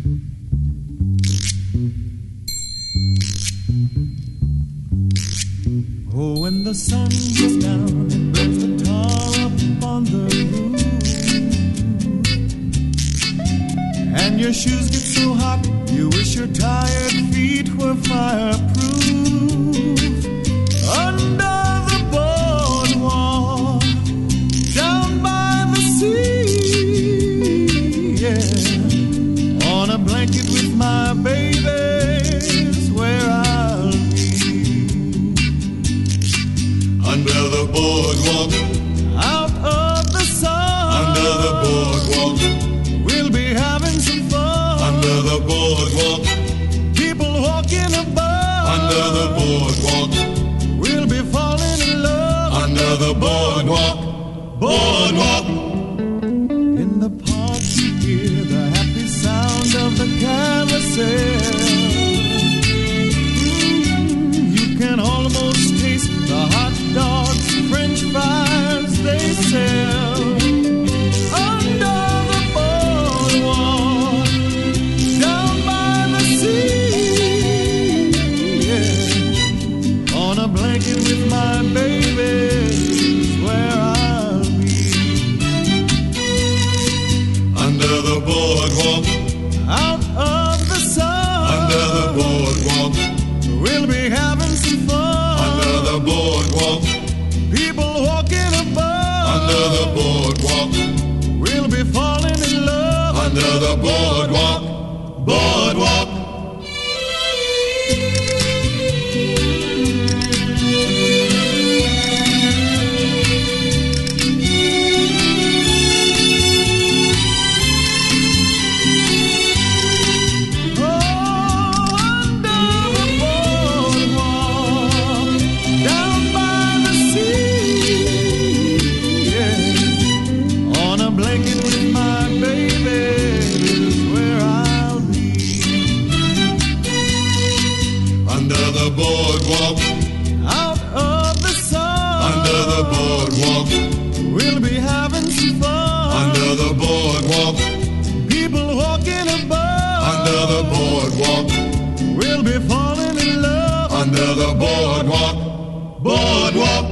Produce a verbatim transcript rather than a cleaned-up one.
Oh, when the sun goes down, it burns the tar up on the roof, and your shoes get so hot, you wish your tired feet were fireproof. Under the boardwalk, down by the sea, yeah, on a blanket with my baby's where I'll be. Under the boardwalk, Out of the sun, under the boardwalk, we'll be having some fun. under the boardwalk, People walking above, under the boardwalk, we'll be falling in love. under the boardwalk, boardwalk. In the park you hear the happy sound of the carousel. Mm, you can almost taste the hot dogs, French fries they sell. Under the boardwalk, down by the sea, yeah, on a blanket with my baby is where I'll be. Under the boardwalk, Out of the sun, under the boardwalk, we'll be having some fun. under the boardwalk, People walking above, under the boardwalk, we'll be falling in love. under the boardwalk, boardwalk. Oh, under the boardwalk, down by the sea, yeah, on a blanket with my baby is where I'll be. Under the boardwalk, Out of the sun, under the boardwalk, we'll be having some fun. under the boardwalk, People walking above, under the boardwalk, we'll be falling in love. under the boardwalk, boardwalk.